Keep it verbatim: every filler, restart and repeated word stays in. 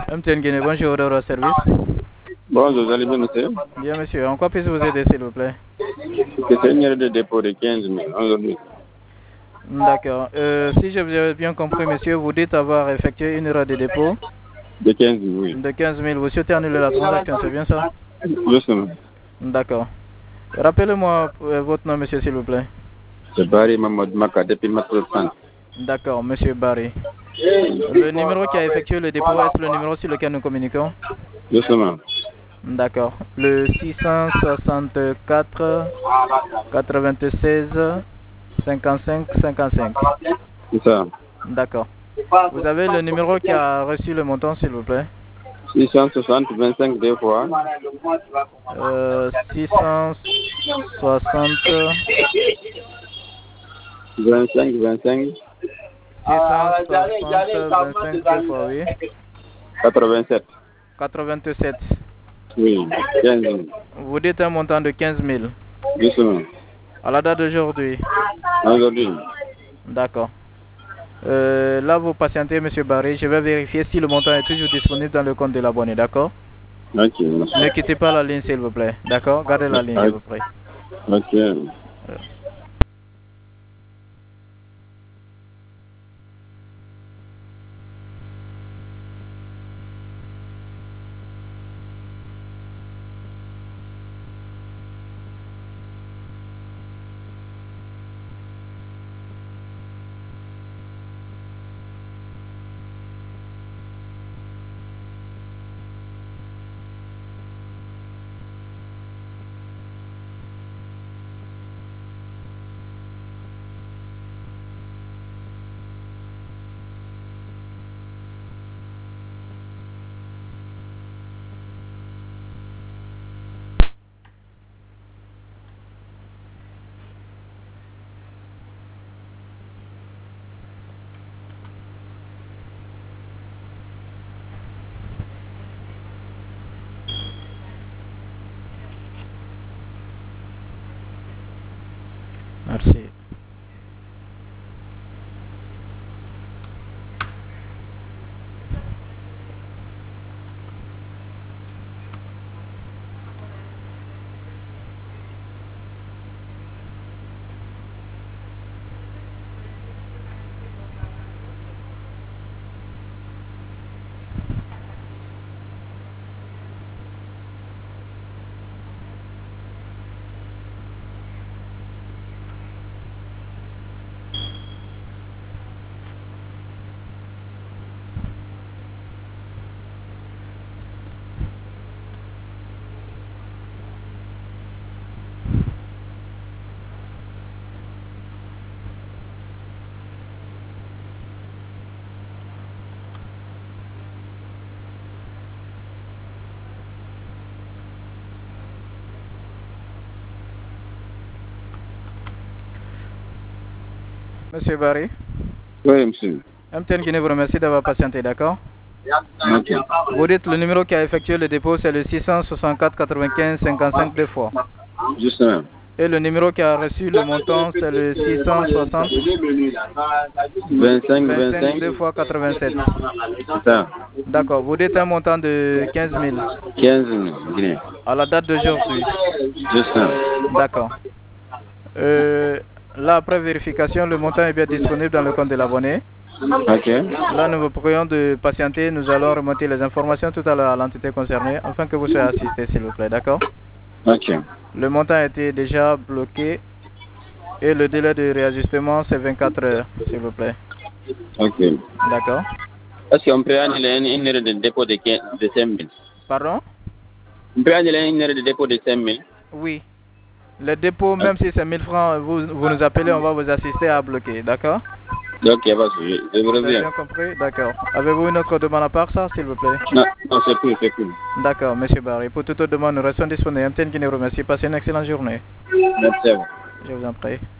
M T N Guinée, bonjour, au service. Bonjour, vous allez bien, monsieur? Bien, monsieur. En quoi puis-je vous aider, s'il vous plaît? C'est une erreur de dépôt de quinze mille aujourd'hui. D'accord. Euh, si je vous ai bien compris, monsieur, vous dites avoir effectué une erreur de dépôt de quinze mille, oui. De quinze mille. Vous souhaitez annuler la transaction, c'est bien ça? Justement. D'accord. Rappelez-moi euh, votre nom, monsieur, s'il vous plaît. C'est Barry Mahmoud Maka depuis Matrostan. D'accord, monsieur Barry. Le numéro qui a effectué le dépôt, est-ce le numéro sur lequel nous communiquons? Justement. D'accord. Le six cent soixante-quatre quatre-vingt-seize cinquante-cinq cinquante-cinq. C'est ça. D'accord. Vous avez le numéro qui a reçu le montant, s'il vous plaît? six cent soixante vingt-cinq deux fois. Euh, six cent soixante vingt-cinq vingt-cinq. six cent soixante vingt-cinq deux fois, oui. quatre-vingt-sept. quatre-vingt-sept. Oui, quinze mille. Vous dites un montant de quinze mille. Justement. À la date d'aujourd'hui. Aujourd'hui. D'accord. Euh, là, vous patientez, monsieur Barry. Je vais vérifier si le montant est toujours disponible dans le compte de l'abonné, d'accord? Ok, merci. Ne quittez pas la ligne, s'il vous plaît. D'accord? Gardez la ligne, s'il vous plaît. Ok. Euh. Merci. Monsieur Barry? Oui, monsieur. M T N Guinée vous remercie d'avoir patienté, d'accord? Ok. Vous dites le numéro qui a effectué le dépôt, c'est le six cent soixante-quatre quatre-vingt-quinze cinquante-cinq deux fois. Justement. Et le numéro qui a reçu le montant, c'est le six cent soixante vingt-cinq vingt-cinq deux vingt-cinq. fois quatre-vingt-sept. C'est ça. D'accord. Vous dites un montant de quinze mille. quinze mille Guinée. À la date d'aujourd'hui. Justement. D'accord. Euh, là, après vérification, le montant est bien disponible dans le compte de l'abonné. Ok. Là, nous vous prions de patienter. Nous allons remonter les informations tout à l'heure à l'entité concernée afin que vous soyez assisté, s'il vous plaît. D'accord? Ok. Le montant a été déjà bloqué et le délai de réajustement, c'est vingt-quatre heures, s'il vous plaît. Ok. D'accord? Est-ce qu'on peut annuler une erreur de dépôt de cinq mille? Pardon? On peut annuler une erreur de dépôt de cinq mille? Oui. Le dépôt, même si c'est mille francs, vous, vous nous appelez, on va vous assister à bloquer. D'accord? Ok, vas-y, je vous Vous avez reviens. bien compris? D'accord. Avez-vous une autre demande à part ça, s'il vous plaît? Non, non, c'est tout, c'est tout. D'accord, monsieur Barry. Pour toute autre demande, nous restons disponibles. M T N qui nous remercie. Passez une excellente journée. Merci à vous. Je vous en prie.